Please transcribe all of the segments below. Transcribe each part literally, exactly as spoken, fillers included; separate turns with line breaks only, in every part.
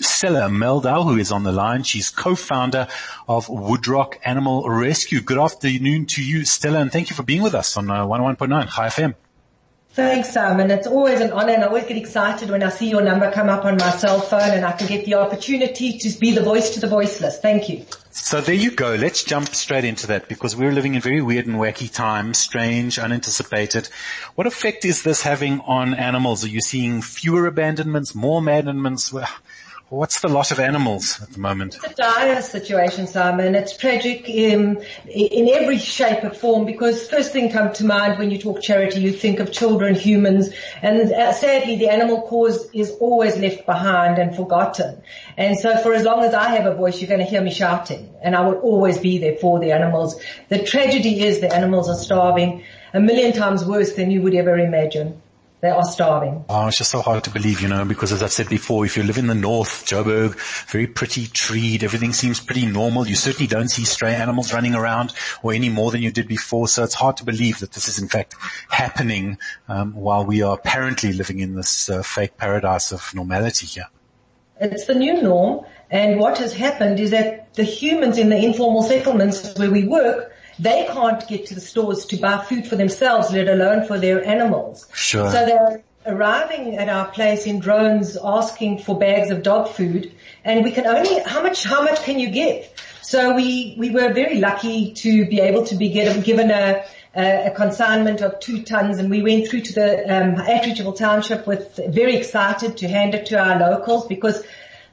Stella Meldau, who is on the line. She's co-founder of Woodrock Animal Rescue. Good afternoon to you, Stella, and thank you for being with us on uh, one oh one point nine Chai F M.
Thanks, Simon. It's always an honor, and I always get excited when I see your number come up on my cell phone and I can get the opportunity to be the voice to the voiceless. Thank you.
So there you go. Let's jump straight into that, because we're living in very weird and wacky times, strange, unanticipated. What effect is this having on animals? Are you seeing fewer abandonments, more abandonments? What's the lot of animals at the moment?
It's a dire situation, Simon. It's tragic in, in every shape or form, because first thing comes to mind when you talk charity, you think of children, humans, and uh, sadly the animal cause is always left behind and forgotten. And so for as long as I have a voice, you're going to hear me shouting, and I will always be there for the animals. The tragedy is the animals are starving a million times worse than you would ever imagine. They are starving.
Oh, it's just so hard to believe, you know, because as I've said before, if you live in the north, Joburg, very pretty treed, everything seems pretty normal. You certainly don't see stray animals running around or any more than you did before. So it's hard to believe that this is in fact happening um, while we are apparently living in this uh, fake paradise of normality here.
It's the new norm. And what has happened is that the humans in the informal settlements where we work, they can't get to the stores to buy food for themselves, let alone for their animals.
Sure.
So they're arriving at our place in drones asking for bags of dog food, and we can only, how much, how much can you give? So we, we were very lucky to be able to be given, given a, a, a consignment of two tons, and we went through to the, um, Atteridgeville Township with, very excited to hand it to our locals, because,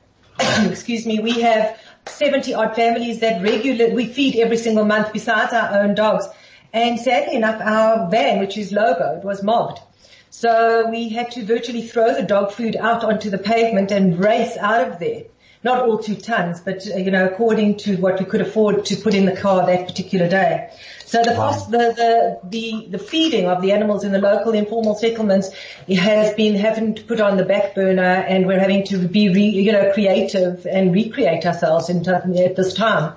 excuse me, we have seventy odd families that regular we feed every single month besides our own dogs. And sadly enough, our van, which is logoed, was mobbed. So we had to virtually throw the dog food out onto the pavement and race out of there. Not all two tons, but, uh, you know, according to what we could afford to put in the car that particular day. So the,
wow.
cost, the, the, the, the feeding of the animals in the local informal settlements has been having to put on the back burner, and we're having to be, re, you know, creative and recreate ourselves in, at this time.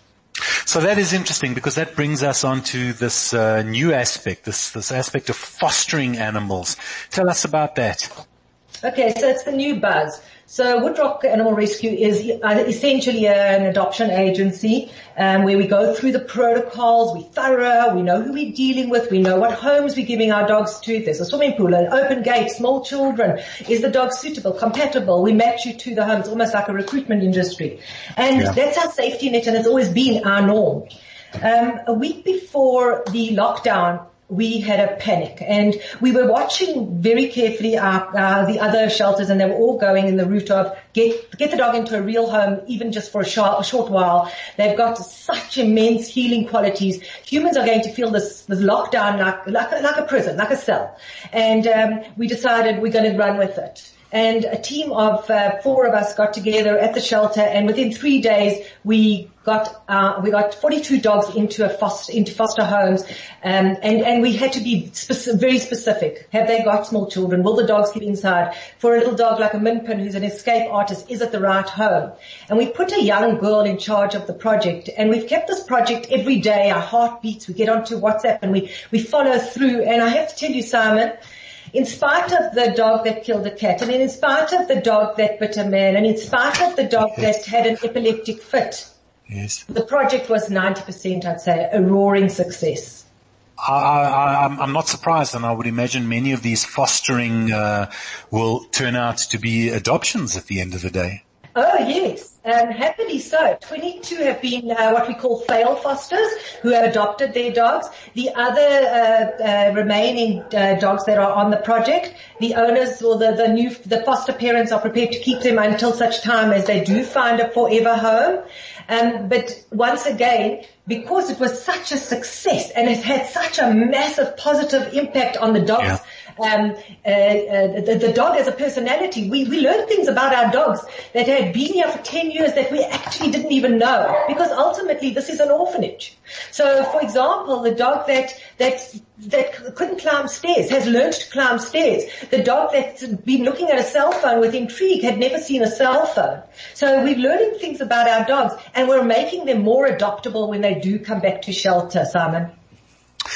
So that is interesting, because that brings us on to this uh, new aspect, this, this aspect of fostering animals. Tell us about that.
Okay, so it's the new buzz. So Woodrock Animal Rescue is essentially an adoption agency um, where we go through the protocols, we're thorough, we know who we're dealing with, we know what homes we're giving our dogs to. If there's a swimming pool, an open gate, small children, is the dog suitable, compatible? We match you to the home. It's almost like a recruitment industry. And yeah. That's our safety net, and it's always been our norm. Um, a week before the lockdown, we had a panic, and we were watching very carefully our, uh, the other shelters, and they were all going in the route of get get the dog into a real home, even just for a short, a short while. They've got such immense healing qualities. Humans are going to feel this, this lockdown like like a, like a prison, like a cell. And um, we decided we're going to run with it. And a team of uh, four of us got together at the shelter, and within three days we got uh, we got forty-two dogs into a foster into foster homes, um, and and we had to be speci- very specific. Have they got small children? Will the dogs get inside? For a little dog like a Minpin, who's an escape artist, is it the right home? And we put a young girl in charge of the project, and we've kept this project every day. Our heart beats. We get onto WhatsApp and we we follow through. And I have to tell you, Simon, in spite of the dog that killed a cat, and in spite of the dog that bit a man, and in spite of the dog that had an epileptic fit,
yes,
the project was ninety percent, I'd say, a roaring success.
I, I, I'm not surprised, and I would imagine many of these fostering uh, will turn out to be adoptions at the end of the day.
Oh, yes, and happily so. twenty-two have been uh, what we call fail fosters who have adopted their dogs. The other uh, uh, remaining uh, dogs that are on the project, the owners or the, the new the foster parents are prepared to keep them until such time as they do find a forever home. Um, but once again, because it was such a success and it had such a massive positive impact on the dogs, yeah. um, uh, uh, the, the dog as a personality, we, we learned things about our dogs that had been here for ten years that we actually didn't even know, because ultimately this is an orphanage. So, for example, the dog that that that couldn't climb stairs has learned to climb stairs. The dog that's been looking at a cell phone with intrigue had never seen a cell phone. So we're learning things about our dogs, and we're making them more adoptable when they do come back to shelter, Simon.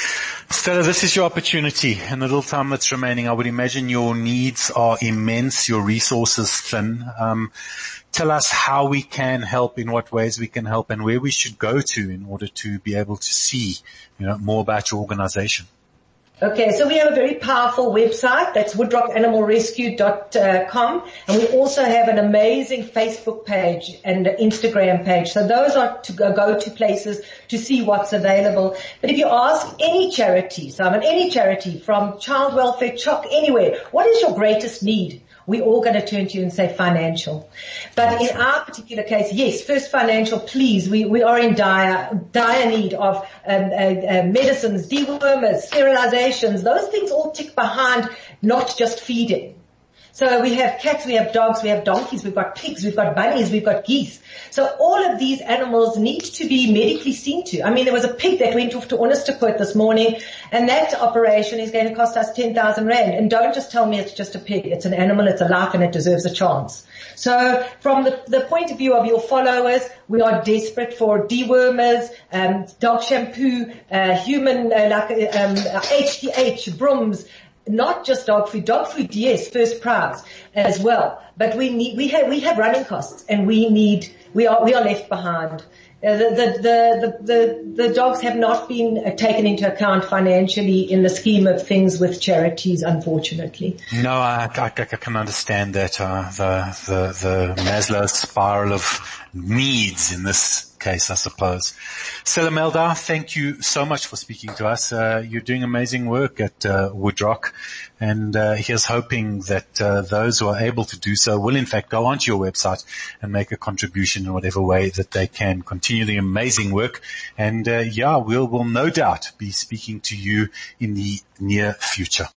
Stella, this is your opportunity. In the little time that's remaining, I would imagine your needs are immense, your resources thin. Um, tell us how we can help, in what ways we can help, and where we should go to in order to be able to see, you know, more about your organization.
Okay, so we have a very powerful website. That's woodrock animal rescue dot com. And we also have an amazing Facebook page and Instagram page. So those are to go, go to places to see what's available. But if you ask any charity, Simon, any charity from child welfare, CHOC, anywhere, what is your greatest need? We're all going to turn to you and say financial. But in our particular case, yes, first financial, please. We, we are in dire, dire need of um, uh, uh, medicines, dewormers, sterilizations. Those things all tick behind not just feeding. So we have cats, we have dogs, we have donkeys, we've got pigs, we've got bunnies, we've got geese. So all of these animals need to be medically seen to. I mean, there was a pig that went off to Onderstepoort this morning, and that operation is going to cost us ten thousand rand. And don't just tell me it's just a pig. It's an animal, it's a life, and it deserves a chance. So from the, the point of view of your followers, we are desperate for dewormers, um, dog shampoo, uh, human, uh, like, um, H T H, brooms, not just dog food. Dog food, yes, first prize as well. But we need, we have, we have running costs, and we need, we are, we are left behind. Uh, the, the, the, the, the dogs have not been uh, taken into account financially in the scheme of things with charities, unfortunately.
No, I, I, I can understand that, uh, the, the, the Maslow's spiral of needs in this case, I suppose. Stella Meldau, thank you so much for speaking to us. Uh, you're doing amazing work at, uh, Woodrock, and, uh, here's hoping that, uh, those who are able to do so will in fact go onto your website and make a contribution in whatever way that they can. Continue the amazing work, and, uh, yeah, we'll, will no doubt be speaking to you in the near future.